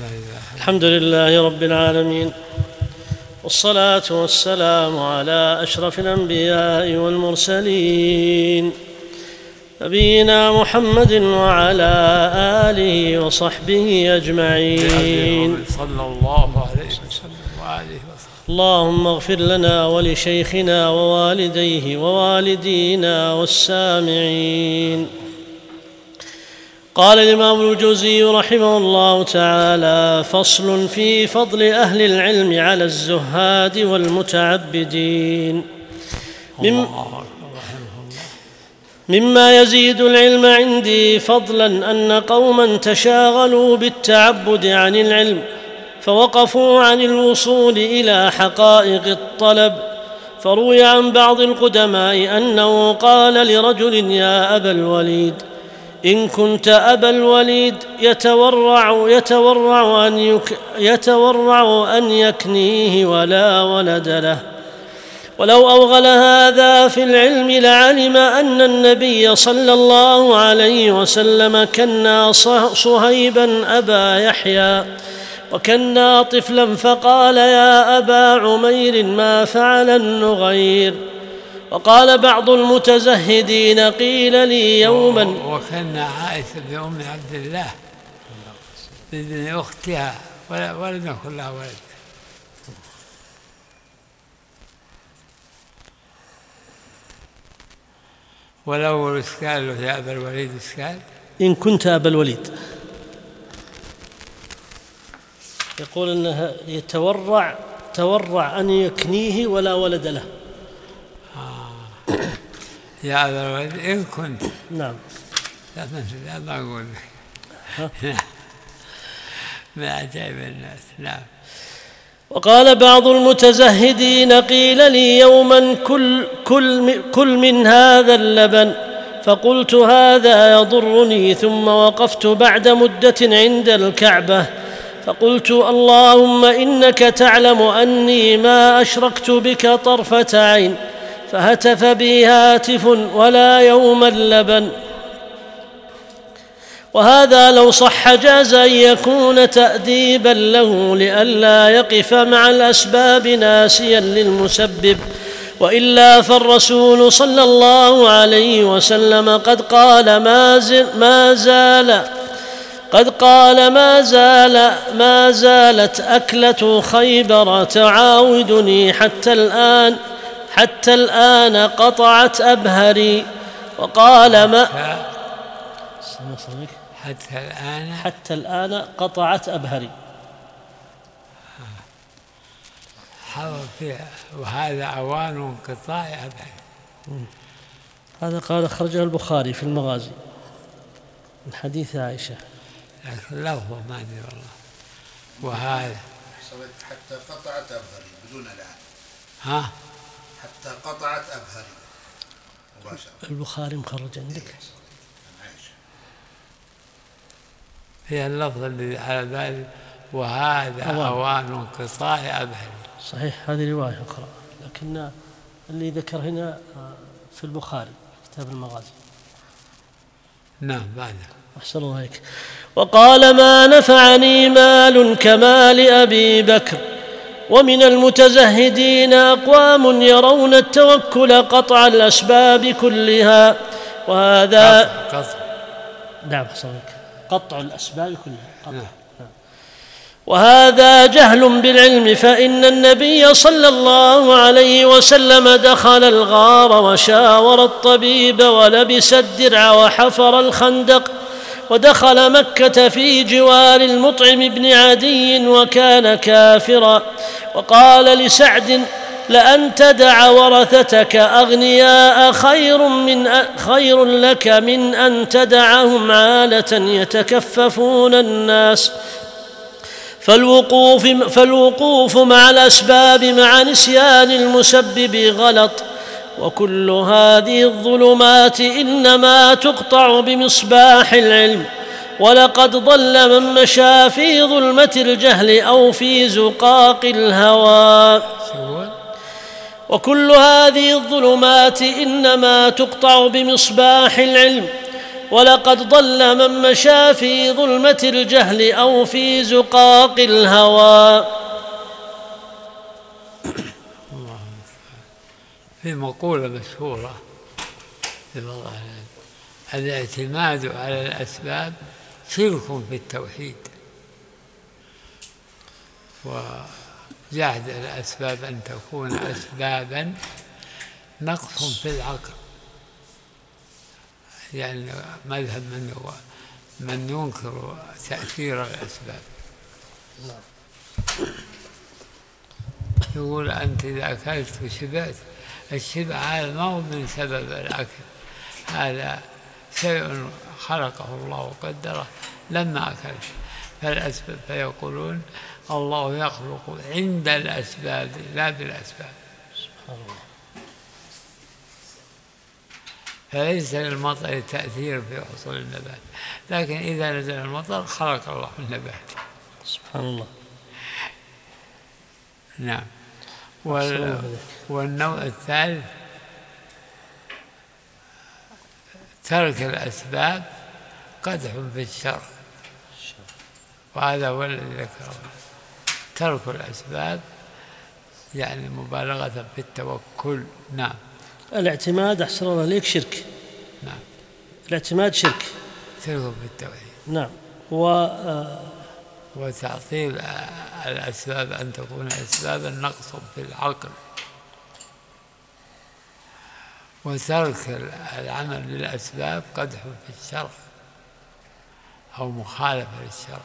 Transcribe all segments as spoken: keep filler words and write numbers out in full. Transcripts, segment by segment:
الحمد لله رب العالمين، والصلاة والسلام على أشرف الأنبياء والمرسلين نبينا محمد وعلى آله وصحبه أجمعين صلى الله عليه وسلم وآله وسلم. اللهم اغفر لنا ولشيخنا ووالديه ووالدينا والسامعين. قال الإمام الجوزي رحمه الله تعالى: فصل في فضل أهل العلم على الزهاد والمتعبدين. مما يزيد العلم عندي فضلا أن قوما تشاغلوا بالتعبد عن العلم فوقفوا عن الوصول إلى حقائق الطلب. فروي عن بعض القدماء أنه قال لرجل: يا أبا الوليد، إن كنت أبا الوليد يتورع, يتورع, أن, يك يتورع أن يكنيه ولا ولد له. ولو أوغل هذا في العلم لعلم أن النبي صلى الله عليه وسلم كنا صهيبا أبا يحيى وكنا طفلا فقال: يا أبا عمير، ما فعل النغير؟ وقال بعض المتزهدين: قيل لي يوما. وكان عائشة بأم عبد الله بابن أختها ولم يكن لها ولد. ولو إشكال يا أبا الوليد إشكال. إن كنت أبا الوليد، يقول أنها يتورع تورع أن يكنيه ولا ولد له. آه. يا أبا الوليد إن كنت. نعم. لا تنسى، ما أقول لك. ما عجائب الناس. نعم. وقال بعض المتزهدين: قيل لي يوما كل, كل, كل من هذا اللبن، فقلت: هذا يضرني. ثم وقفت بعد مدة عند الكعبة فقلت: اللهم إنك تعلم أني ما أشركت بك طرفة عين. فهتف بي هاتف: ولا يوم اللبن. وهذا لو صح جاز أن يكون تأديبا له لئلا يقف مع الأسباب ناسيا للمسبب، وإلا فالرسول صلى الله عليه وسلم قد قال: ما زل ما زال قد قال ما زال ما زالت أكلة خيبر تعاودني حتى الآن حتى الآن قطعت أبهري. وقال: ما حتى الآن حتى الآن قطعت أبهري. حضر فيها وهذا أوان انقطاع أبهري. هذا قال أخرجه البخاري في المغازي من حديث عائشة، لكن لفظه ما أدري والله. وهذا حتى قطعت أبهري بدون الآن. ها؟ حتى قطعت أبهري مباشرة. البخاري مخرج عندك. هي اللفظ الذي على بالي: وهذا أوان, أوان انقطاع أبهري. صحيح، هذه رواية أخرى، لكن اللي ذكر هنا في البخاري كتاب المغازي. نعم بعد. أحسن الله عليك. وقال: ما نفعني مال كمال أبي بكر. ومن المتزهدين أقوام يرون التوكل قطع الأسباب كلها، وهذا قطع, قطع. نعم أحسن الله، قطع الأسباب كلها قطع. نعم. وهذا جهل بالعلم، فإن النبي صلى الله عليه وسلم دخل الغار وشاور الطبيب ولبس الدرع وحفر الخندق، ودخل مكة في جوار المطعم بن عدي وكان كافرا. وقال لسعد: لأن تدع ورثتك أغنياء خير, من خير لك من أن تدعهم عالة يتكففون الناس. فالوقوف, فالوقوف مع الأسباب مع نسيان المسبب غلط. وكل هذه الظلمات إنما تقطع بمصباح العلم، ولقد ضل من مشى في ظلمة الجهل أو في زقاق الهوى. وكل هذه الظلمات إنما تقطع بمصباح العلم، ولقد ضل من مشى في ظلمة الجهل أو في زقاق الهوى. في مقولة مشهورة الاعتماد على الأسباب شرك في التوحيد، وجعل الأسباب أن تكون أسبابا نقص في العقل، يعني مذهب من هو من ينكر تأثير الأسباب. يقول أنت إذا أكلت وشبعت، الشبع هذا ما هو من سبب الأكل، هذا شيء خلقه الله وقدره لما أكلت. فالأسباب فيقولون الله يخلق عند الأسباب لا بالأسباب. سبحان الله. فليس للمطر تأثير في حصول النبات، لكن إذا نزل المطر خلق الله النبات. سبحان الله. نعم. والنوع الثالث ترك الأسباب قدح في الشرع، وهذا هو الذي ذكره. ترك الأسباب يعني مبالغة في التوكل. نعم. الاعتماد أحسن الله إليك شرك. نعم. الاعتماد شرك. شرك في التوحيد. نعم. و وتعطيل الأسباب أن تكون أسبابا نقص في العقل، وترك العمل بالأسباب قدح في الشرع أو مخالفة للشرع.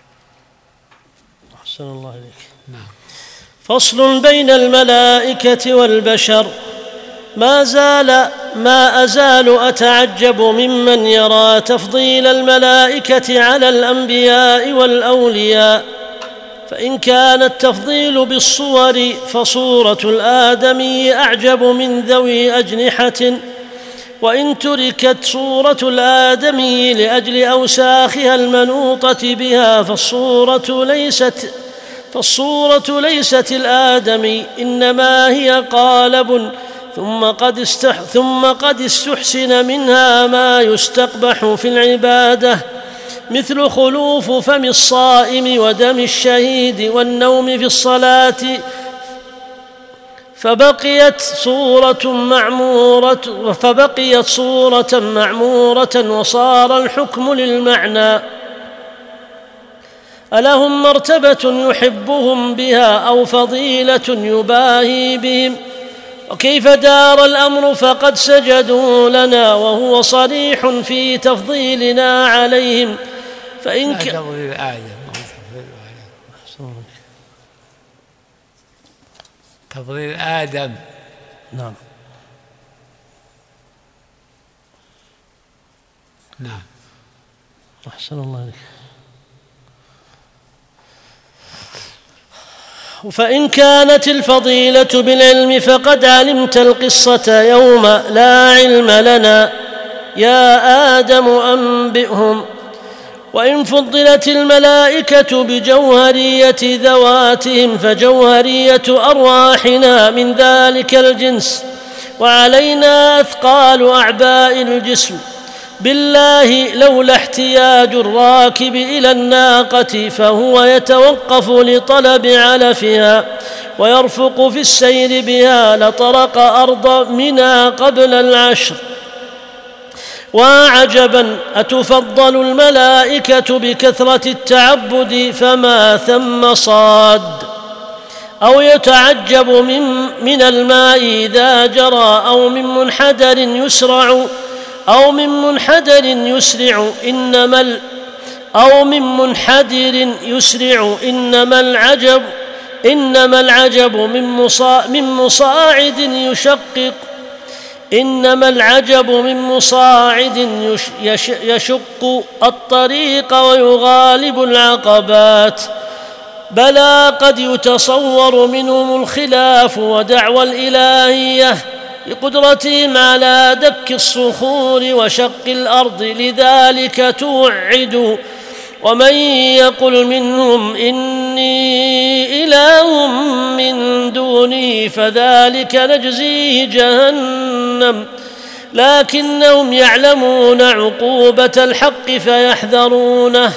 أحسن الله إليك. نعم. فصل بين الملائكة والبشر. ما زال ما أزال أتعجب ممن يرى تفضيل الملائكة على الأنبياء والأولياء، فإن كان التفضيل بالصور فصورة الآدمي أعجب من ذوي أجنحة، وإن تركت صورة الآدمي لأجل أوساخها المنوطة بها فالصورة ليست فالصورة ليست الآدمي، إنما هي قالب، ثم قد استح ثم قد استحسن منها ما يستقبح في العبادة، مثل خلوف فم الصائم ودم الشهيد والنوم في الصلاة، فبقيت صورة معمورة فبقيت صورة معمورة وصار الحكم للمعنى. ألهم مرتبة يحبهم بها أو فضيلة يباهي بهم؟ وكيف دار الأمر فقد سجدوا لنا وهو صريح في تفضيلنا عليهم. فإن ك... تفضيل آدم تفضيل آدم. نعم. نعم. أحسن الله عليك. فإن كانت الفضيلة بالعلم فقد علمت القصة يوم لا علم لنا يا آدم أنبئهم. وإن فضلت الملائكة بجوهرية ذواتهم فجوهرية أرواحنا من ذلك الجنس، وعلينا أثقال أعباء الجسم. بالله لولا احتياج الراكب إلى الناقة فهو يتوقف لطلب علفها ويرفق في السير بها لطرق أرض منى قبل العشر. وعجبا أتفضل الملائكة بكثرة التعبد فما ثم صاد. أو يتعجب من, من الماء إذا جرى أو من منحدر يسرع أو من منحدر يسرع إنما ال أو من منحدر يسرع إنما العجب إنما العجب من مصا من مصاعد يشقق إنما العجب من مصاعد يش يشق الطريق ويغالب العقبات. بلى قد يتصور منهم الخلاف ودعوى الإلهية بقدرتهم على دك الصخور وشق الأرض، لذلك توعد. ومن يقل منهم إني إله من دوني فذلك نجزيه جهنم لكنهم يعلمون عقوبة الحق فيحذرونه.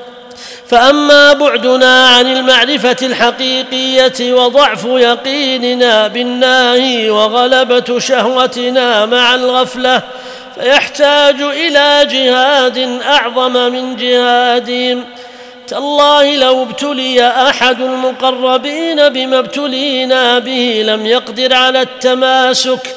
فأما بعدنا عن المعرفة الحقيقية وضعف يقيننا بالناهي وغلبة شهوتنا مع الغفلة فيحتاج إلى جهاد أعظم من جهادهم. تالله لو ابتلي أحد المقربين بما ابتلينا به لم يقدر على التماسك.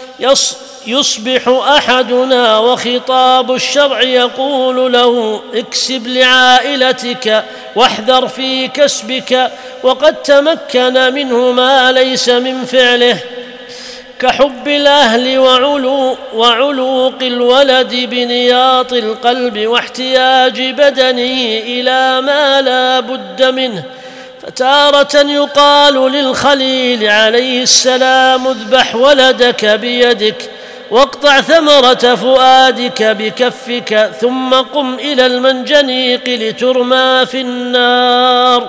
يصبح أحدنا وخطاب الشرع يقول له اكسب لعائلتك واحذر في كسبك، وقد تمكن منه ما ليس من فعله، كحب الأهل وعلو وعلوق الولد بنياط القلب واحتياج بدنه إلى ما لا بد منه. فتارة يقال للخليل عليه السلام اذبح ولدك بيدك واقطع ثمرة فؤادك بكفك ثم قم إلى المنجنيق لترمى في النار.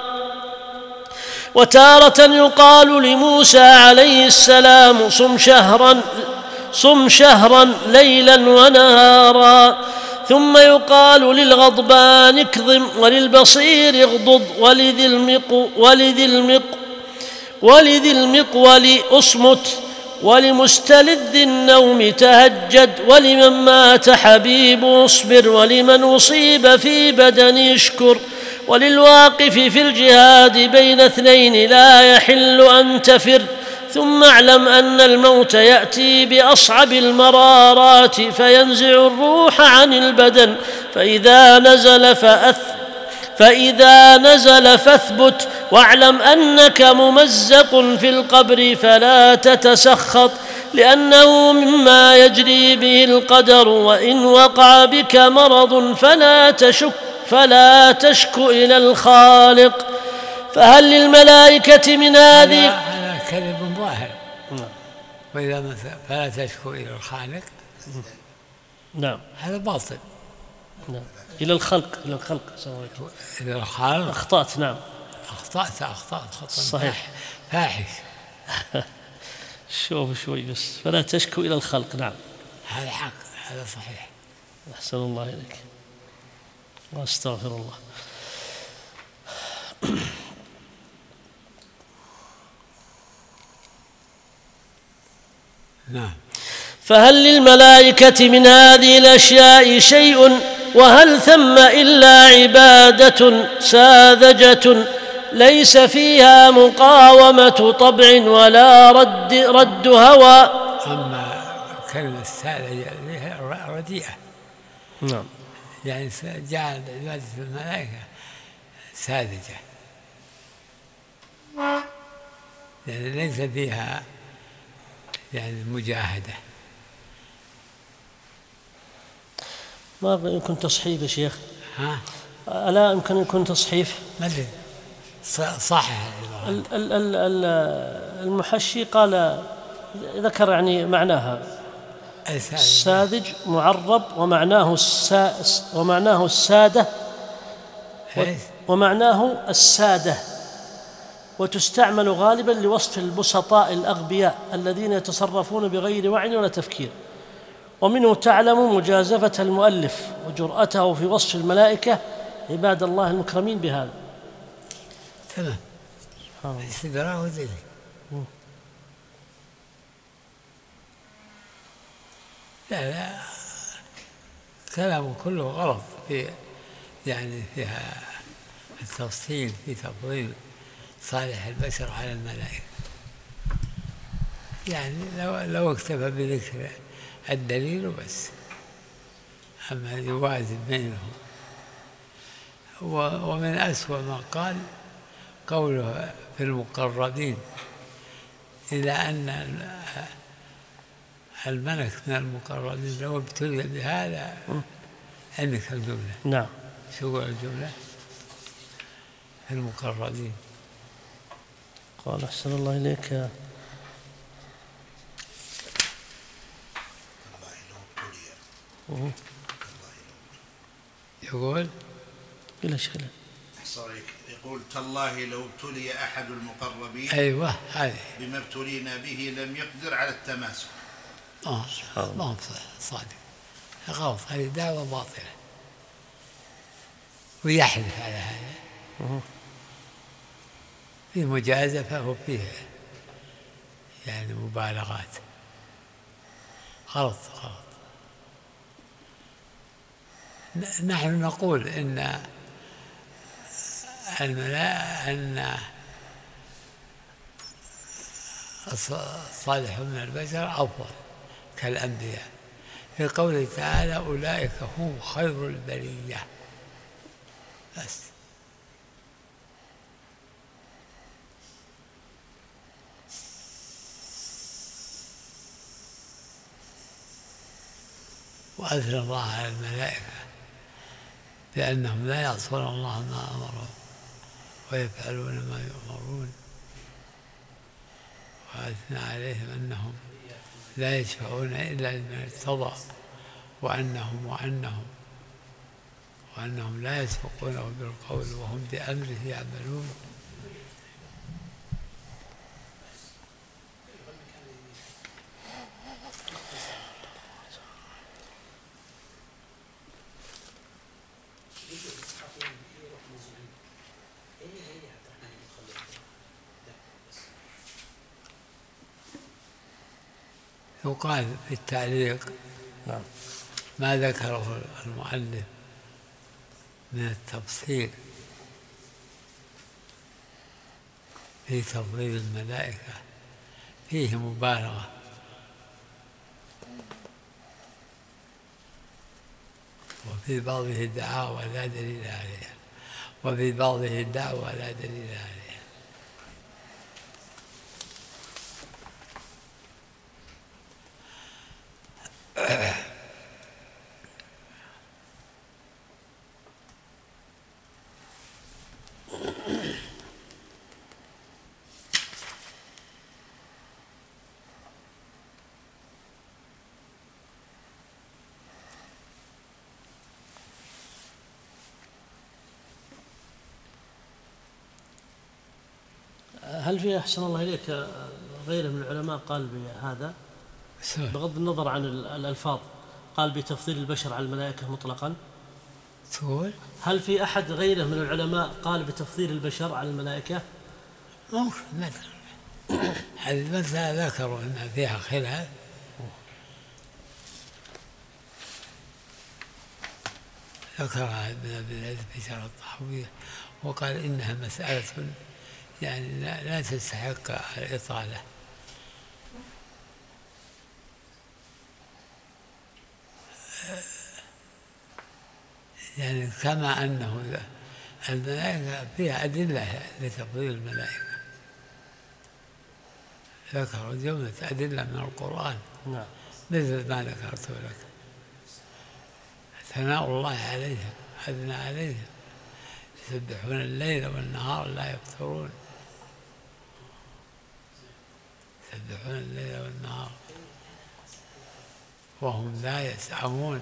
وتارة يقال لموسى عليه السلام صم شهرا صم شهرا ليلا ونهارا، ثم يقال للغضبان اكظم وللبصير اغضض ولذي المق ولذي المق ولذي المقول اصمت ولمستلذ النوم تهجد ولمن مات حبيب اصبر ولمن أصيب في بدن اشكر وللواقف في الجهاد بين اثنين لا يحل أن تفر. ثم اعلم أن الموت يأتي بأصعب المرارات فينزع الروح عن البدن، فإذا نزل فأث فإذا نزل فاثبت واعلم أنك ممزق في القبر فلا تتسخط، لأنه مما يجري به القدر، وإن وقع بك مرض فلا تشك فلا تشك إلى الخالق. فهل للملائكة من هذه هذا كذب ظاهر، وإذا فلا تشكو إلى الخالق نعم هذا باطل. نعم إلى الخلق إلى الخلق إلى الخالق أخطأت. نعم أخطأت أخطأت خطأ صحيح فاحش. شوف شوي بس فلا تشكو إلى الخلق. نعم هذا حق، هذا صحيح. أحسن الله إليك وأستغفر الله. نعم. فهل للملائكة من هذه الأشياء شيء؟ وهل ثم إلا عبادة ساذجة ليس فيها مقاومة طبع ولا رد, رد هوى؟ أما كلمة ساذجة رديئة. نعم. يعني جعل عبادة الملائكة ساذجة، يعني ليس فيها يعني مجاهدة. ما يمكن تصحيف يا شيخ؟ ها؟ ألا يمكن يكون تصحيف؟ ما أدري صح. المحشي قال ذكر يعني معناها الساذج معرب ومعناه السا ومعناه السادة ومعناه السادة، وتستعمل غالبا لوصف البسطاء الأغبياء الذين يتصرفون بغير وعي ولا تفكير. ومنه تعلم مجازفة المؤلف وجرأته في وصف الملائكة عباد الله المكرمين بهذا. تمام. استدراك ذلك. لا لا كلامه كله غلط في يعني فيها التفصيل في تفضيل صالح البشر على الملائكة. يعني لو لو اكتفى بذكر الدليل وبس، أما يوازن بينهم. ومن أسوأ ما قال قوله في المقربين، إلى أن الملك من المقربين لو ابتلي بهذا. عندك الجملة. نعم. شو الجملة؟ في المقربين قال أحسن الله إليك يقول بلا شغل يقول تالله لو ابتلي أحد المقربين أيوة هذه بما ابتلينا به لم يقدر على التماسك. آه ما هو صادق، غلط، هذه دعوة باطلة ويحلف على هذا. في مجازفة وفيه يعني مبالغات، غلط غلط. نحن نقول إن الملائكة أن الصالح من البشر أفضل كالأنبياء، في قوله تعالى أولئك هم خير البرية بس. وأثنى الله على الملائكة بأنهم لا يعصون الله ما أمرهم ويفعلون ما يؤمرون، وأثنى عليهم أنهم لا يشفعون إلا لمن ارتضى، وأنهم وأنهم وأنهم لا يسبقونه بالقول وهم بأمره يعملون. يقال في التعليق ما ذكره المؤلف من التفصيل في تفضيل الملائكة فيه مبالغة، وفي بعضه دعاوى لا دليل عليها، وفي بعضه دعوى لا دليل عليها. هل في أحسن الله إليك غيره من العلماء قال بهذا بغض النظر عن الألفاظ، قال بتفضيل البشر على الملائكة مطلقا؟ تقول هل في أحد غيره من العلماء قال بتفضيل البشر على الملائكة؟ ممكن مثلا هذه المسألة ذكروا أن فيها خلاف، ذكرها ابن أبي العز في شرح الطحاوية وقال إنها مسألة يعني لا تستحق الإطالة. يعني كما أنه الملائكة فيها أدلة لتفضيل الملائكة، ذكروا جملة أدلة من القرآن مثل ما ذكرت لك، ثناء الله عليهم أثنى عليهم يسبحون الليل والنهار لا يفترون، يسبحون الليل والنهار وهم لا يسعمون.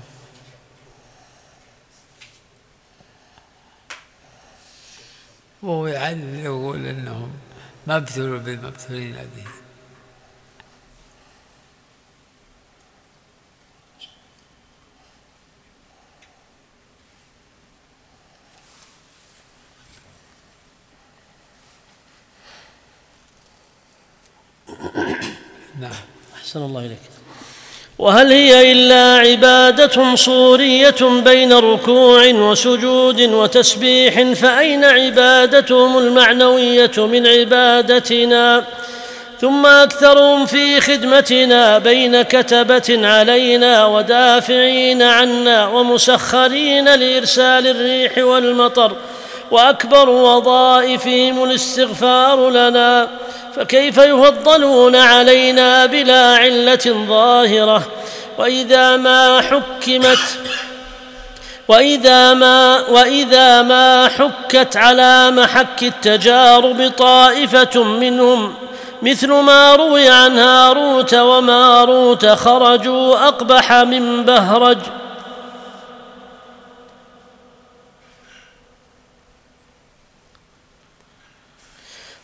وهو يعلل يقول إنهم ما ابتلوا بما ابتلينا به. نعم. أحسن الله إليك. وهل هي إلا عبادة صورية بين ركوع وسجود وتسبيح، فأين عبادتهم المعنوية من عبادتنا؟ ثم أكثرهم في خدمتنا بين كتبة علينا ودافعين عنا ومسخرين لإرسال الريح والمطر، وأكبر وظائفهم الاستغفار لنا، فكيف يفضلون علينا بلا علة ظاهرة؟ وإذا ما حكمت وإذا ما وإذا ما حكت على محك التجارب طائفة منهم مثل ما روي عن هاروت وماروت خرجوا أقبح من بهرج.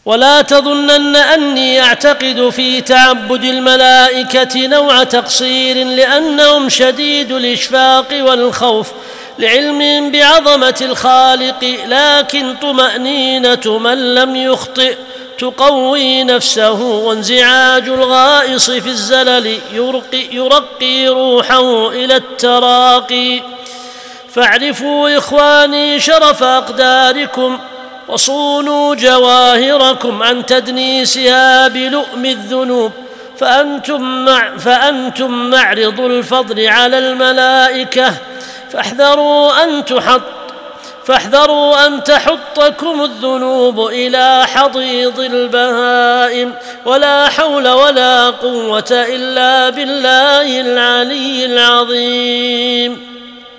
ولا تظنن أني أعتقد في تعبد الملائكة نوع تقصير، لأنهم شديد الإشفاق والخوف لعلمهم بعظمة الخالق، لكن طمأنينة من لم يخطئ تقوي نفسه، وانزعاج الغائص في الزلل يرقي, يرقي روحه إلى التراقي. فاعرفوا إخواني شرف أقداركم، وصونوا جواهركم عن تدنيسها بلؤم الذنوب، فأنتم, مع فأنتم معرض الفضل على الملائكة، فاحذروا أن تحط فاحذروا أن تحطكم الذنوب إلى حضيض البهائم، ولا حول ولا قوة إلا بالله العلي العظيم.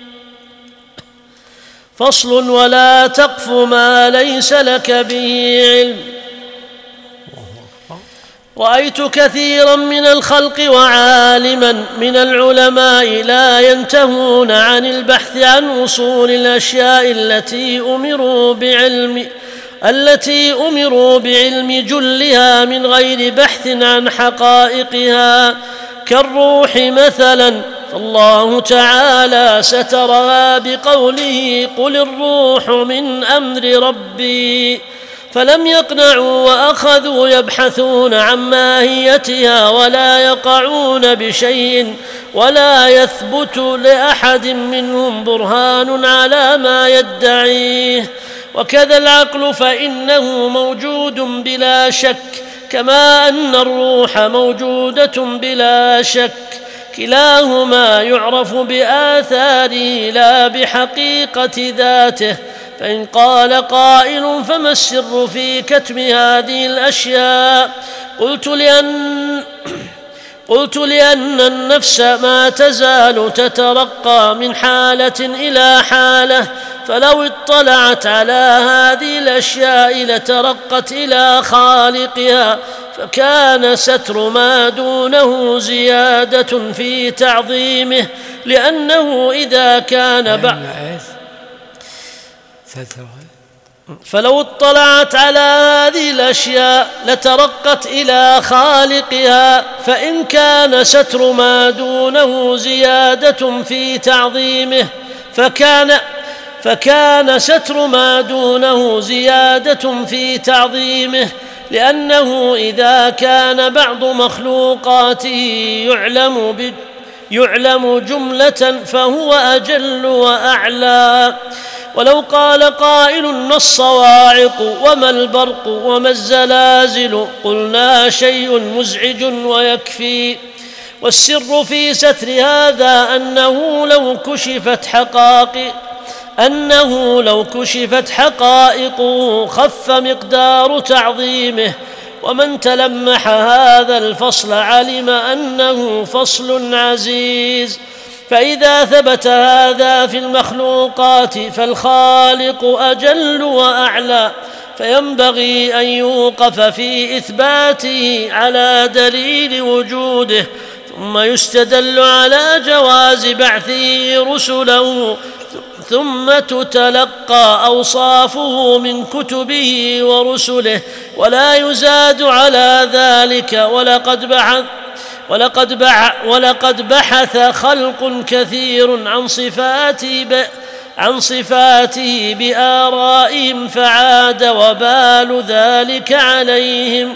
فصل: ولا تقف ما ليس لك به علم. رأيت كثيرا من الخلق وعالما من العلماء لا ينتهون عن البحث عن أصول الأشياء التي أمروا بعلم التي أمروا بعلم جلها من غير بحث عن حقائقها، كالروح مثلا، فالله تعالى سترها بقوله: قل الروح من أمر ربي، فلم يقنعوا وأخذوا يبحثون عن ماهيتها، ولا يقعون بشيء ولا يثبت لأحد منهم برهان على ما يدعيه. وكذا العقل فإنه موجود بلا شك، كما أن الروح موجودة بلا شك، كلاهما يعرف بآثاره لا بحقيقة ذاته. فإن قال قائل: فما السر في كتم هذه الأشياء؟ قلت لأن قلت لأن النفس ما تزال تترقى من حالة إلى حالة، فلو اطلعت على هذه الأشياء لترقت إلى خالقها، فكان ستر ما دونه زيادة في تعظيمه، لأنه إذا كان بعد فلو اطلعت على هذه الأشياء لترقت إلى خالقها، فإن كان ستر ما دونه زيادة في تعظيمه فكان فكان ستر ما دونه زيادة في تعظيمه، لأنه إذا كان بعض مخلوقاته يعلم ب يعلم جملة فهو أجل وأعلى. ولو قال قائل: ما الصواعق وما البرق وما الزلازل؟ قلنا: شيء مزعج ويكفي. والسر في ستر هذا أنه لو كشفت حقائق أنه لو كشفت حقائقه خف مقدار تعظيمه. ومن تلمح هذا الفصل علم أنه فصل عزيز. فإذا ثبت هذا في المخلوقات فالخالق أجل وأعلى، فينبغي أن يوقف في إثباته على دليل وجوده، ثم يستدل على جواز بعثه رسله، ثم تتلقى أوصافه من كتبه ورسله، ولا يزاد على ذلك. ولقد بحث ولقد بحث ولقد بحث خلق كثير عن صفاته ب عن صفاته بآرائهم، فعاد وبال ذلك عليهم.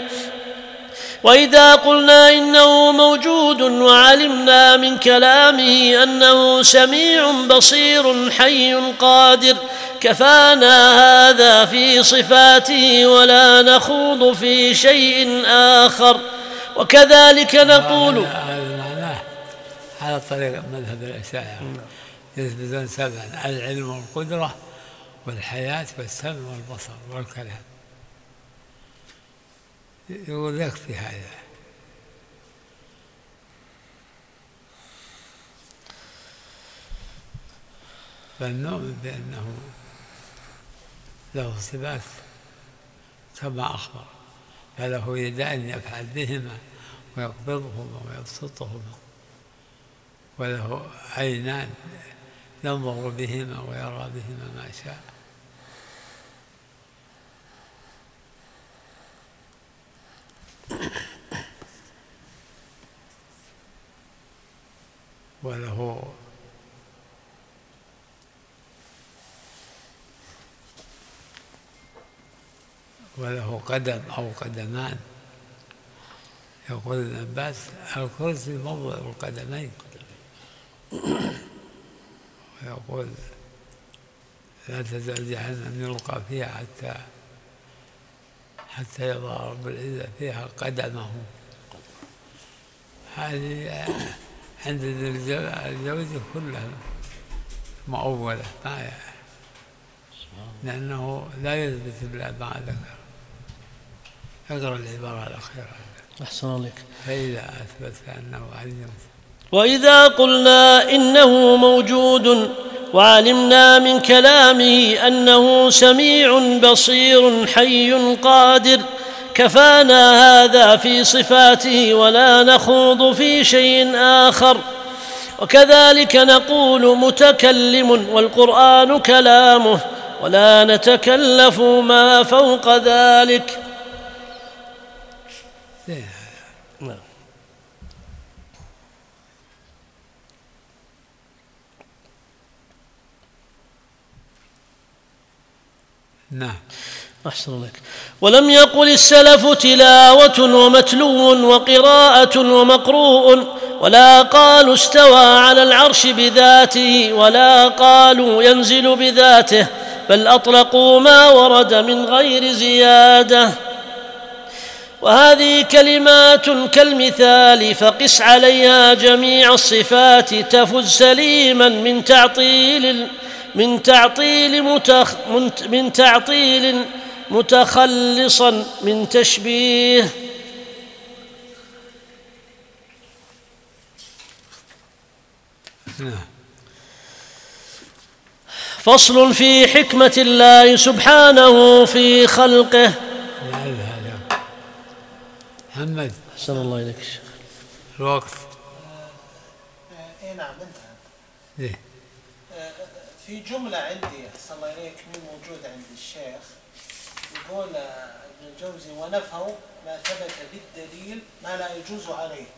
وإذا قلنا إنه موجود وعلمنا من كلامه أنه سميع بصير حي قادر، كفانا هذا في صفاته، ولا نخوض في شيء آخر. وكذلك نقول هذا معناه على طريق مذهب الأشاعرة، يثبتون سبعا: العلم والقدرة والحياة والسمع والبصر والكلام. يقول يكفي هذا. فالنؤمن بأنه له صفات كما أخبر، فله يدان يفعل بهما ويقبضهما ويبسطهما، وله عينان ينظر بهما ويرى بهما ما شاء. وله وله قدم أو قدمان. يقول ابن عباس الكرسي موضع القدمين، ويقول لا تزال جهنم يلقى فيها حتى حتى يضع رب العزة فيها قدمه. هذه عند الجوز كلها مؤولة، ما لأنه لا يثبت إلا ما ذكر. اقرأ العبارة الأخيرة. أحسن عليك. فإذا أثبت أنه علم. وإذا قلنا إنه موجود وعلمنا من كلامه أنه سميع بصير حي قادر كفانا هذا في صفاته ولا نخوض في شيء آخر. وكذلك نقول متكلم والقرآن كلامه ولا نتكلف ما فوق ذلك. نعم. نعم. أحسن لك. ولم يقل السلف تلاوة ومتلو وقراءة ومقروء، ولا قالوا استوى على العرش بذاته، ولا قالوا ينزل بذاته، بل أطلقوا ما ورد من غير زيادة. وهذه كلمات كالمثال فقس عليها جميع الصفات تفز سليما من تعطيل من تعطيل متخ من تعطيل متخلصا من تشبيه. فصل في حكمة الله سبحانه في خلقه. محمد أحسن الله إليك. الوقت. اي نعم انتهى. إيه؟ في جملة عندي أحسن الله إليك مين موجودة عند الشيخ، يقول ابن الجوزي ونفوا ما ثبت بالدليل ما لا يجوز عليه.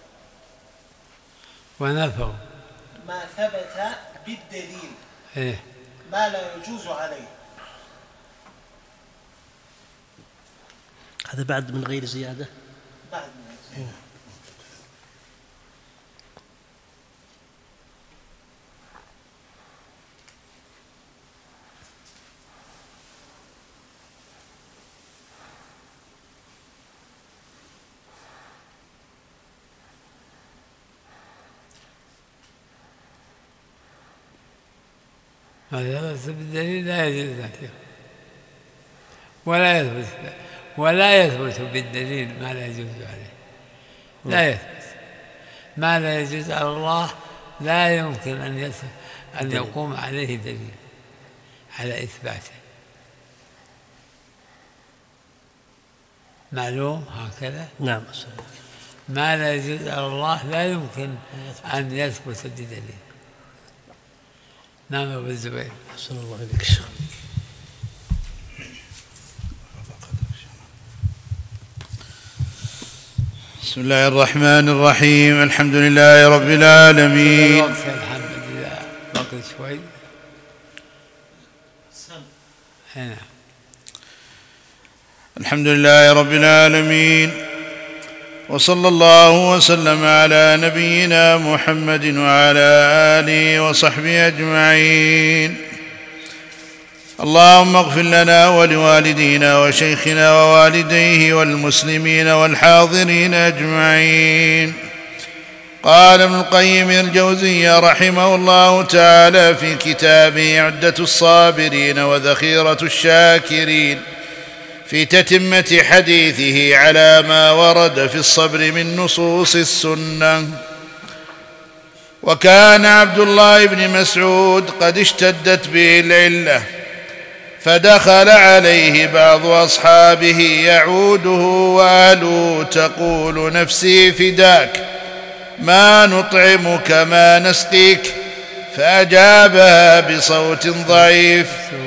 ونفوا ما ثبت بالدليل إيه؟ ما لا يجوز عليه. هذا بعد من غير زيادة. بعد من غير زيادة. ما ثبت بالدليل لا يجوز عليه، ولا يثبت ولا يثبت بالدليل ما لا يجوز عليه. لا يثبت ما لا يجوز على الله، لا يمكن أن أن يقوم عليه دليل على إثباته. معلوم هكذا؟ نعم. ما لا يجوز على الله لا يمكن أن يثبت بدليل. نعم أبو الزبير. أحسن الله إليك. بسم الله الرحمن الرحيم. الحمد لله رب العالمين. الحمد لله. بقي شوي. هنا. الحمد لله رب العالمين، وصلى الله وسلم على نبينا محمد وعلى آله وصحبه أجمعين. اللهم اغفر لنا ولوالدينا وشيخنا ووالديه والمسلمين والحاضرين أجمعين. قال ابن القيم الجوزية رحمه الله تعالى في كتابه عدة الصابرين وذخيرة الشاكرين في تتمة حديثه على ما ورد في الصبر من نصوص السنة: وكان عبد الله بن مسعود قد اشتدت به العلة، فدخل عليه بعض أصحابه يعوده وأهله تقول نفسي فداك، ما نطعمك ما نسقيك، فأجابها بصوت ضعيف.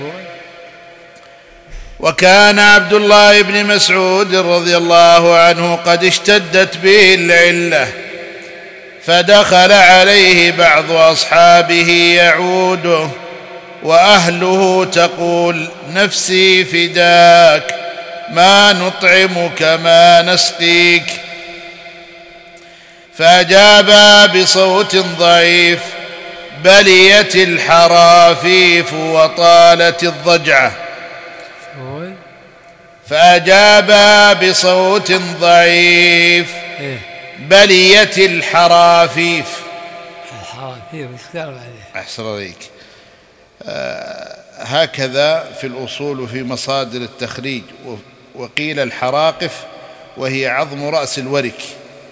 وكان عبد الله بن مسعود رضي الله عنه قد اشتدت به العلة، فدخل عليه بعض أصحابه يعوده وأهله تقول: نفسي فداك، ما نطعمك ما نسقيك. فأجابا بصوت ضعيف: بليت الحرافيف وطالت الضجعة. فأجابا بصوت ضعيف: بليت الحرافيف. الحرافيف وش قالوا عليه؟ أحسن عليك. آه هكذا في الأصول وفي مصادر التخريج. وقيل الحراقف وهي عظم رأس الورك.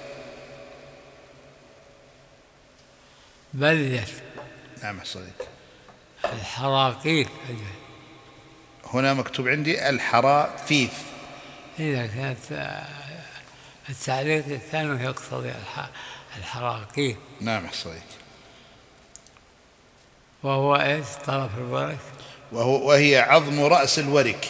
بليت. نعم أحسن عليك. الحراقيف هنا مكتوب عندي الحرافيف. إذا كانت التعليق الثاني يقتضي الحراقيف. نعم أحسن عليك. وهو إيش طرف الورك؟ وهو وهي عظم رأس الورك.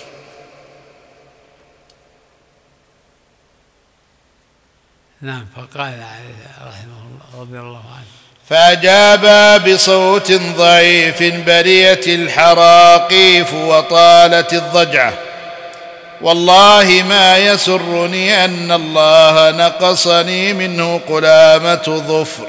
نعم. فقال عليه رحمه الله رضي الله عنه: فأجابا بصوت ضعيف: بليت الحراقيف وطالت الضجعة، والله ما يسرني أن الله نقصني منه قلامة ظفر.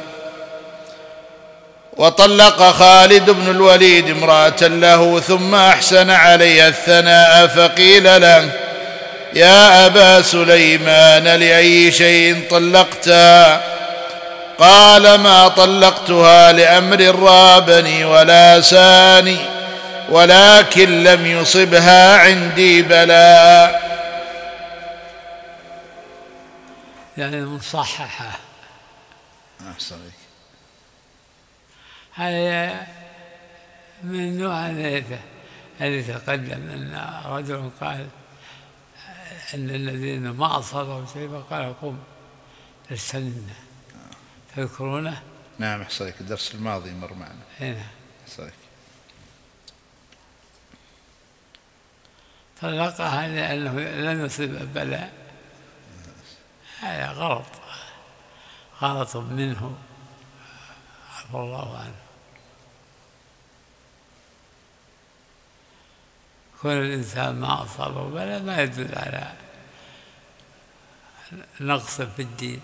وطلق خالد بن الوليد امرأة له ثم أحسن عليها الثناء، فقيل له: يا أبا سليمان لأي شيء طلقتها؟ قال: ما طلقتها لأمر رابني ولا ساني، ولكن لم يصبها عندي بلاء. يعني مصححة. أحسن عليك. هذا من نوع الذي تقدم أن رجل قال أن الذين ما أصابهم شيء فقال: قم استننا. تذكرونه؟ نعم أحسن عليك. الدرس الماضي مر معنا. هنا أحسن عليك. طلقها لأنه لم يصب بلاء. هذا غلط، غلط منه عفى الله عنه. كل الإنسان ما أصابه بلاء ما يدل على نقص في الدين.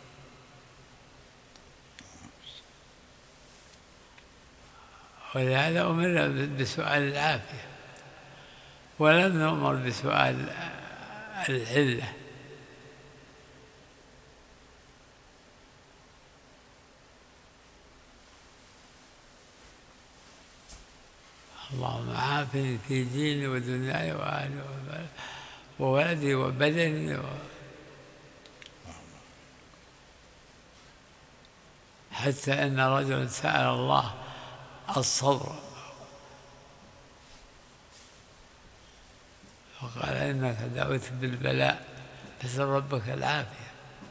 ولهذا أمر بسؤال العافية ولم نؤمر بسؤال العلة. اللهم عافني في ديني ودنياي وأهلي وولدي وبدني و... حتى أن رجلا سأل الله الصبر وقال: إنك دعوت بالبلاء فسأل ربك العافية.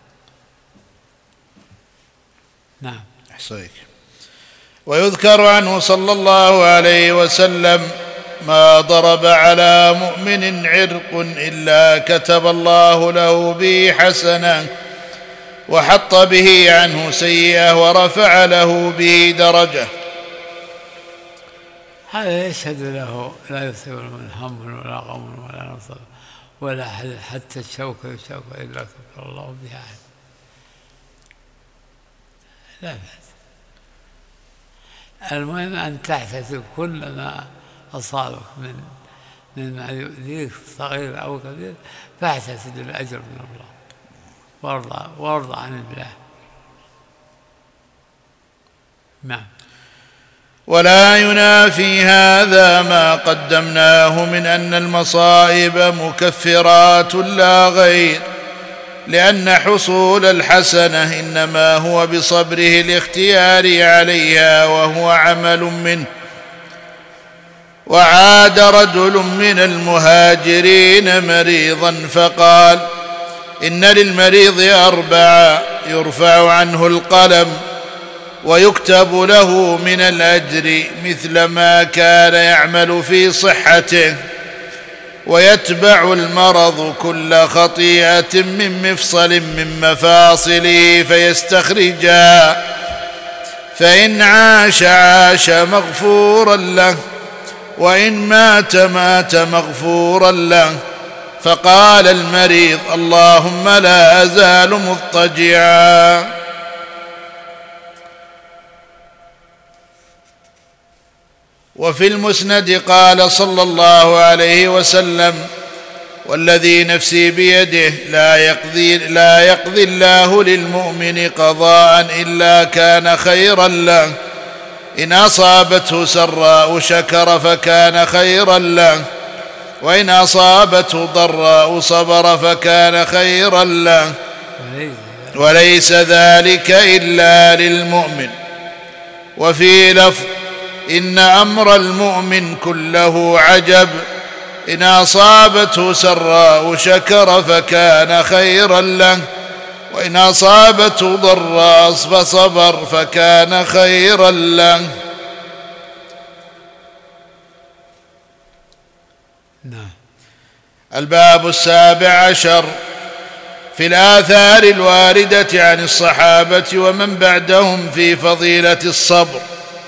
نعم. أحسنك. ويذكر عنه صلى الله عليه وسلم: ما ضرب على مؤمن عرق إلا كتب الله له به حسنة وحط به عنه سيئة ورفع له به درجة. هذا يشهد له لا يصيب من هم ولا غم ولا نصب ولا حتى الشوكة الشوكة إلا كفر الله بها. لا بأس. المهم أن تحتسب كل ما أصابك من مما يؤذيك صغير أو كبير، فاحتسب الأجر من الله وارضى وارضى عن الله. نعم. ولا ينافي هذا ما قدمناه من أن المصائب مكفرات لا غير، لأن حصول الحسنة إنما هو بصبره الاختياري عليها وهو عمل منه. وعاد رجل من المهاجرين مريضا فقال: إن للمريض أربعة يرفع عنه القلم ويكتب له من الأجر مثل ما كان يعمل في صحته. ويتبع المرض كل خطيئة من مفصل من مفاصله فيستخرجها، فإن عاش عاش مغفورا له، وإن مات مات مغفورا له. فقال المريض: اللهم لا أزال مضطجعا. وفي المسند قال صلى الله عليه وسلم: والذي نفسي بيده لا يقضي, لا يقضي الله للمؤمن قضاء إلا كان خيرا له، إن أصابته سراء شكر فكان خيرا له، وإن أصابته ضراء صبر فكان خيرا له، وليس ذلك إلا للمؤمن. وفي لفظ: إن أمر المؤمن كله عجب، إن أصابته سراء شكر فكان خيرا له، وإن أصابته ضراء فصبر فكان خيرا له. نعم. الباب السابع عشر في الآثار الواردة عن الصحابة ومن بعدهم في فضيلة الصبر.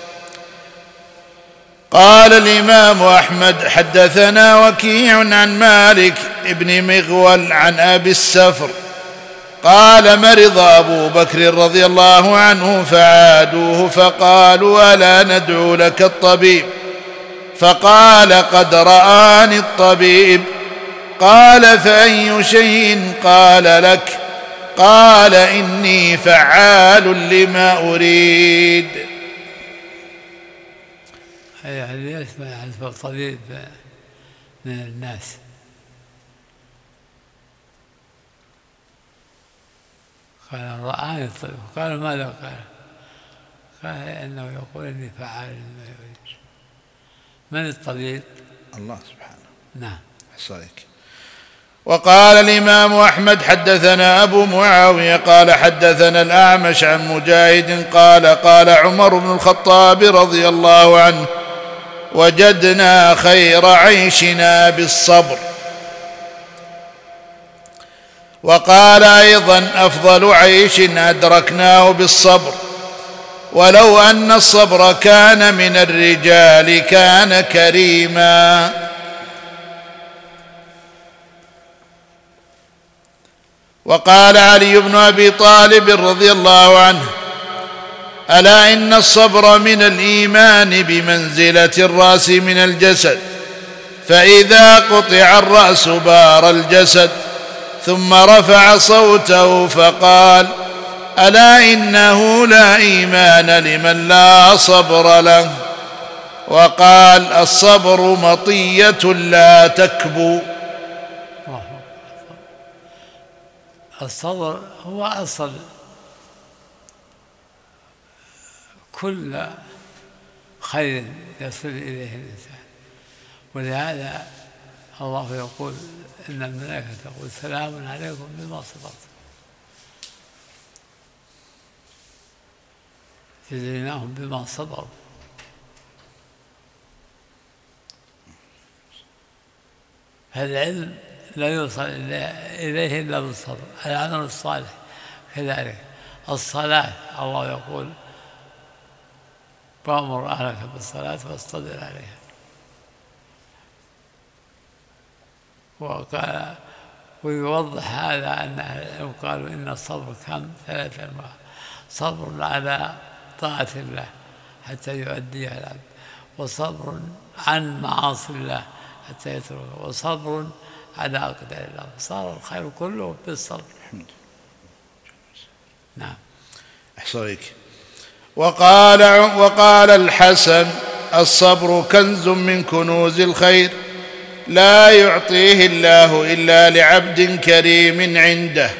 قال الإمام أحمد: حدثنا وكيع عن مالك ابن مغول عن أبي السفر قال: مرض أبو بكر رضي الله عنه فعادوه فقالوا: ألا ندعو لك الطبيب؟ فقال: قد رآني الطبيب. قال: فأي شيء قال لك؟ قال: إني فعال لما أريد. يعني يسمع حسب الطبيب من الناس. قال: رآني الطبيب. قال: ماذا قال؟ قال: إنه يقول إني فعال لما يريد. من الطبيب؟ الله سبحانه. نعم. أحصائك. وقال الإمام أحمد: حدثنا أبو معاوية قال: حدثنا الأعمش عن مجاهد قال: قال عمر بن الخطاب رضي الله عنه: وجدنا خير عيشنا بالصبر. وقال أيضا: أفضل عيش أدركناه بالصبر، ولو أن الصبر كان من الرجال كان كريما. وقال علي بن أبي طالب رضي الله عنه: ألا إن الصبر من الإيمان بمنزلة الرأس من الجسد، فإذا قطع الرأس بار الجسد. ثم رفع صوته فقال: ألا إنه لا إيمان لمن لا صبر له. وقال: الصبر مطية لا تكبو. الصبر هو أصل كل خير يصل إليه الإنسان، ولهذا الله يقول: إن الملائكة تقول سلام عليكم بما صبرتم جزيناهم بما صبروا. فالعلم لا يوصل إليه إلا بالصبر. العمل الصالح كذلك. الصلاة الله يقول: وأمر أهلك بالصلاة واصطبر عليها. وقال ويوضح هذا أن أهل العلم قالوا: إن الصبر كم ثلاثة أنواع: صبر على طاعة الله حتى يؤديها العبد، وصبر عن معاصي الله حتى يتركه، وصبر على أقدار الله. صار الخير كله بالصبر. نعم. أحصائك. وقال وقال الحسن: الصبر كنز من كنوز الخير، لا يعطيه الله إلا لعبد كريم عنده.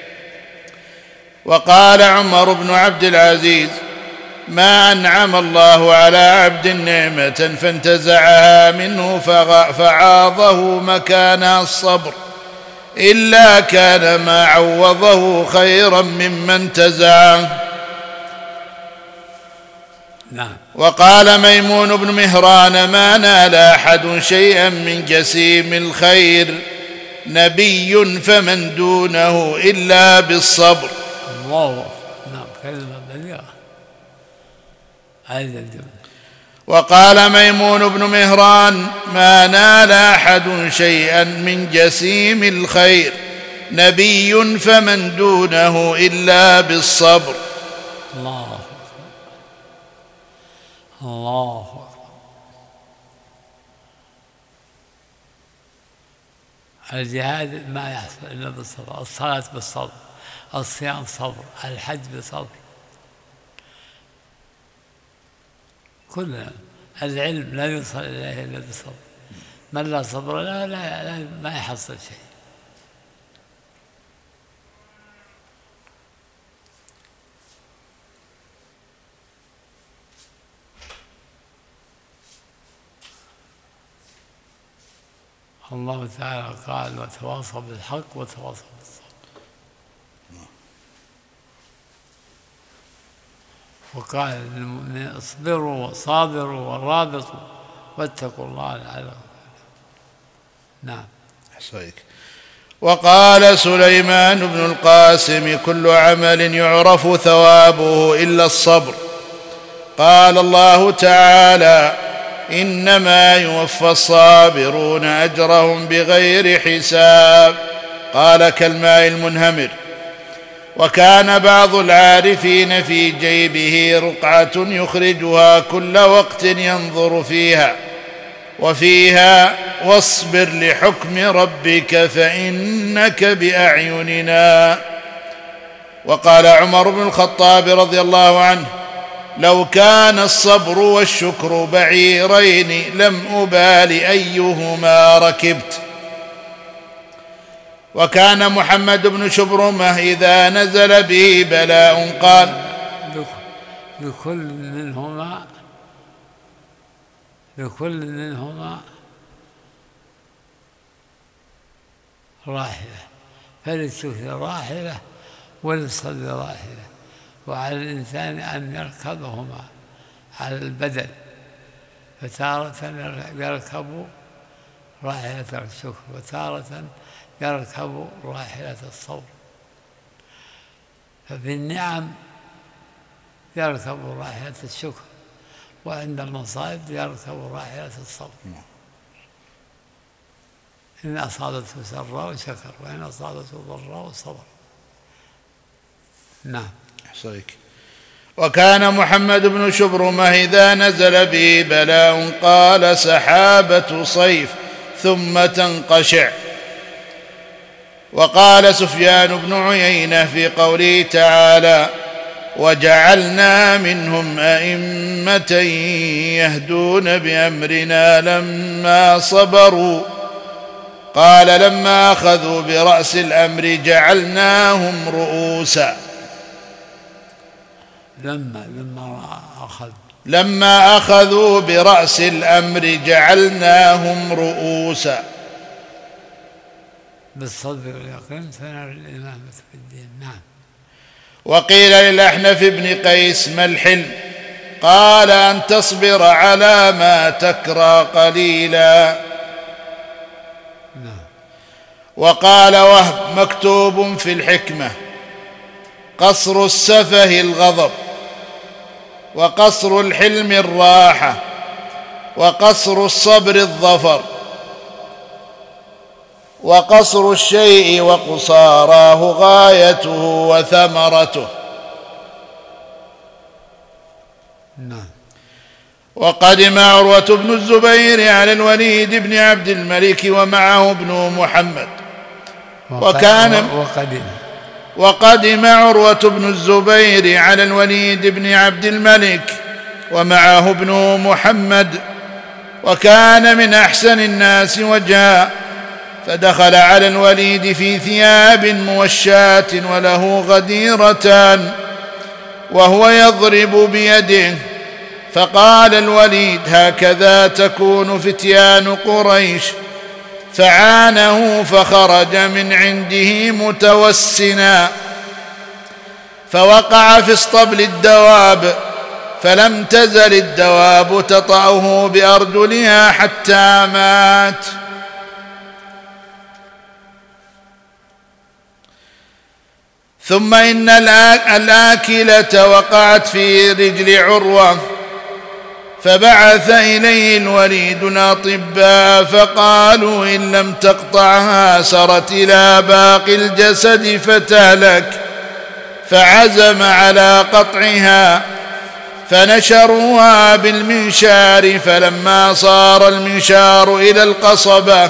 وقال عمر بن عبد العزيز: ما أنعم الله على عبد نعمة فانتزعها منه فعاضه مكانها الصبر إلا كان ما عوضه خيرا مما انتزعه. نعم. وقال ميمون بن مهران: ما نال أحد شيئا من جسيم الخير نبي فمن دونه إلا بالصبر. الله أكبر. نعم، كلمة بليغة هذه الجملة. وقال ميمون بن مهران: ما نال أحد شيئا من جسيم الخير نبي فمن دونه إلا بالصبر. الله أكبر. الله أكبر. الجهاد ما يحصل إلا بالصبر، الصلاة بالصبر، الصيام صبر، الحج بصبر، كلنا. العلم لا يوصل إليه إلا بالصبر، من لا صبر لا, لا, لا ما يحصل شيء. الله تعالى قال: وتواصوا بالحق وتواصوا بالصبر. وقال للمؤمنين: اصبروا وصابروا ورابطوا واتقوا الله لعلكم. نعم. أحسنك. وقال سليمان بن القاسم: كل عمل يعرف ثوابه إلا الصبر. قال الله تعالى: إنما يوفى الصابرون أجرهم بغير حساب. قال: كالماء المنهمر. وكان بعض العارفين في جيبه رقعة يخرجها كل وقت ينظر فيها، وفيها: واصبر لحكم ربك فإنك بأعيننا. وقال عمر بن الخطاب رضي الله عنه: لو كان الصبر والشكر بعيرين لم أبال أيهما ركبت. وكان محمد بن شبرمة إذا نزل به بلاء قال: لكل منهما لكل منهما راحلة، فللشكر راحلة وللصبر راحلة، وعلى الإنسان أن يركبهما على البدن، فتارة يركب راحلة الشكر وتارة يركب راحلة الصبر. ففي النعم يركب راحلة الشكر، وعند المصائب يركب راحلة الصبر. إن أصابته سراء شكر، وإن أصابته ضراء صبر. نعم. أحسنك. وكان محمد بن شبرمة إذا نزل به بلاء قال: سحابة صيف ثم تنقشع. وقال سفيان بن عيينة في قوله تعالى: وجعلنا منهم أئمة يهدون بأمرنا لما صبروا. قال: لما أخذوا برأس الأمر جعلناهم رؤوسا. لما لما أخذ لما أخذوا برأس الأمر جعلناهم رؤوسا. بالصبر واليقين تنال الإمامة في الدين. نعم. وقيل للأحنف بن قيس: ما الحلم؟ قال: أن تصبر على ما تكره قليلا. نعم. وقال وهب مكتوب في الحكمة: قصر السفه الغضب، وقصر الحلم الراحة، وقصر الصبر الظفر، وقصر الشيء وقصاراه غايته وثمرته. نعم. وقدم عروة بن الزبير على الوليد بن عبد الملك ومعه ابن محمد. وكان وقدم وقدم عروة بن الزبير على الوليد بن عبد الملك ومعه ابن محمد، وكان من أحسن الناس وجها، فدخل على الوليد في ثياب موشاة وله غديرتان وهو يضرب بيده، فقال الوليد: هكذا تكون فتيان قريش. فعانه فخرج من عنده متوسنا، فوقع في اسطبل الدواب، فلم تزل الدواب تطأه بأرجلها حتى مات. ثم إن الآكلة وقعت في رجل عروة، فبعث إليه الوليد الأطباء فقالوا إن لم تقطعها سرت إلى باقي الجسد فتهلك، فعزم على قطعها، فنشروها بالمنشار، فلما صار المنشار إلى القصبة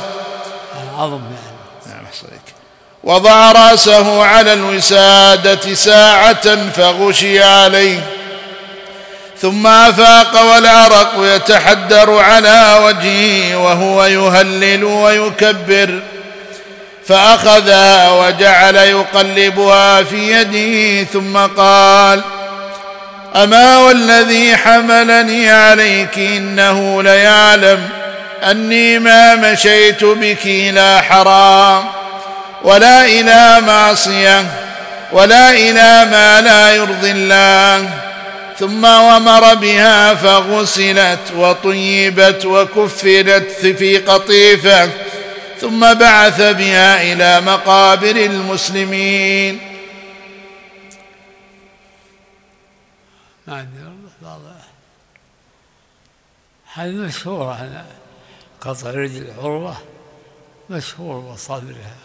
وضع رأسه على الوسادة ساعة فغشي عليه، ثم أفاق والعرق يتحدر على وجهه وهو يهلل ويكبر، فأخذها وجعل يقلبها في يده ثم قال: أما والذي حملني عليك إنه ليعلم أني ما مشيت بك إلى حرام ولا إلى معصية ولا إلى ما لا يرضي الله. ثم أمر بها فغسلت وطيبت وكفنت في قطيفة، ثم بعث بها إلى مقابر المسلمين. هذه مشهورة عن قطع رجل عروة، مشهور وصدرها،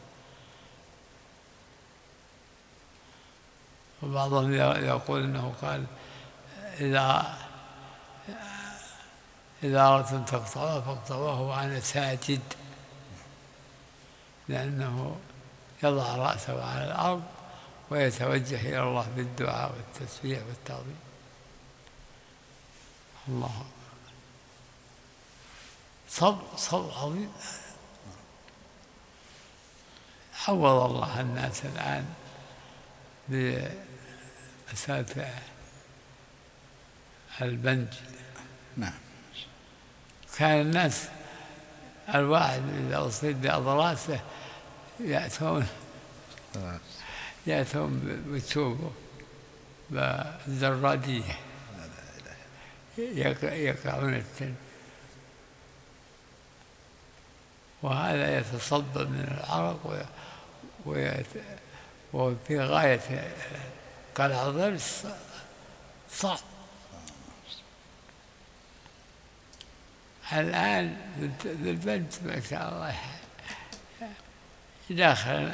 وبعضهم يقول إنه قال إذا إذا أردتم تقطعوه فاقطعوه وأنا ساجد، لأنه يضع رأسه على الأرض ويتوجه إلى الله بالدعاء والتسبيح والتعظيم. الله صبر صبر عظيم. عوض الله الناس الآن بمسافة البنج. نعم. كان الناس الواحد إذا أصيب بأضراسه يأتون يأتون بتوبه بالزرادية يقعون التن، وهذا يتصدى من العرق وفي غاية قلع الضرس صعب. الآن البنت ما شاء الله يداخل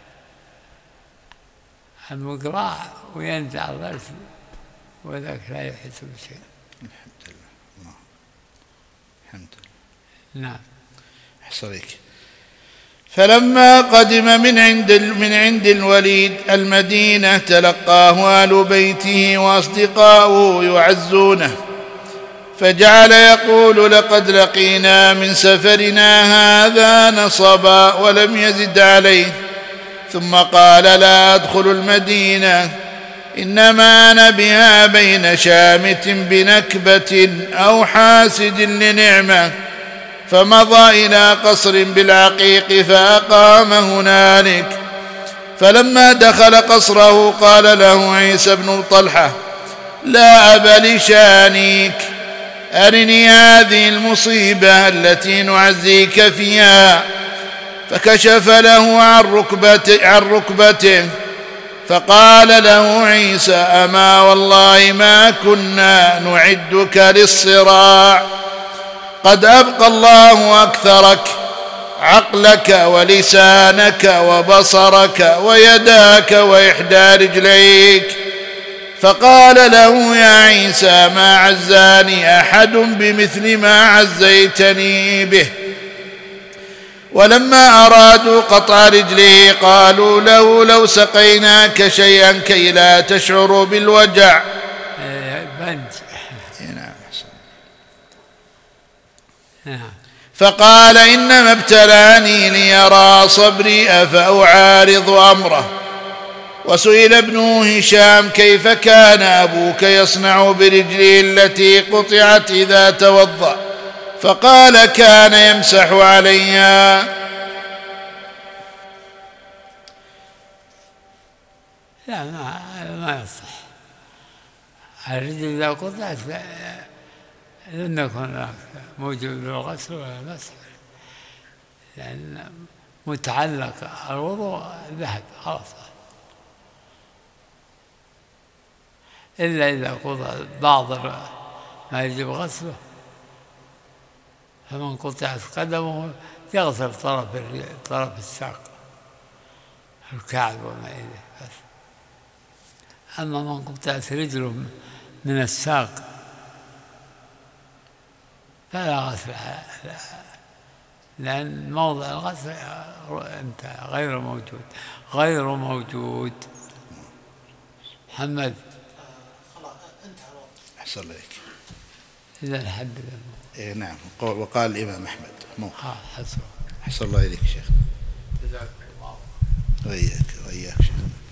المقراع وينزع الضرس وذاك لا يحس بشيء. الحمد لله. الحمد لله. نعم. أحصريك. فلما قدم من عند من عند الوليد المدينة تلقاه آل بيته وأصدقاؤه يعزونه، فجعل يقول: لقد لقينا من سفرنا هذا نصبا، ولم يزد عليه. ثم قال: لا أدخل المدينة، إنما أنا بها بين شامت بنكبة أو حاسد لنعمة. فمضى إلى قصر بالعقيق فأقام هنالك. فلما دخل قصره قال له عيسى بن طلحة: لا أب لشانيك، أرني هذه المصيبة التي نعزيك فيها. فكشف له عن ركبته, عن ركبته فقال له عيسى: أما والله ما كنا نعدك للصراع، قد أبقى الله أكثرك، عقلك ولسانك وبصرك ويداك وإحدى رجليك. فقال له: يا عيسى ما عزاني أحد بمثل ما عزيتني به. ولما أرادوا قطع رجله قالوا له: لو سقيناك شيئا كي لا تشعر بالوجع. فقال: إنما ابتلاني ليرى صبري أفأعارض أمره. وسئل ابن هشام: كيف كان أبوك يصنع برجله التي قطعت إذا توضأ؟ فقال: كان يمسح عليها. لا ما, ما يصح. الرجل إذا قطعت لم يكن هناك موجب للغسل ولا المسح، لأن متعلق الوضوء ذهب خلاص، إلا إذا قطع بعض ما يجب غسله، فمن قطعت قدمه يغسل طرف طرف الساق الكعب وما إليه بس. أما من قطعت رجله من الساق فلا غسل، لأن موضع الغسل انتهى، غير موجود غير موجود. محمد خلاص انتهى الوقت. أحسن الله إليك. إذا نحدد إيه نعم. وقال الإمام أحمد مو حسن. أحسن الله إليك شيخ. جزاك الله. وإياك وإياك شيخ.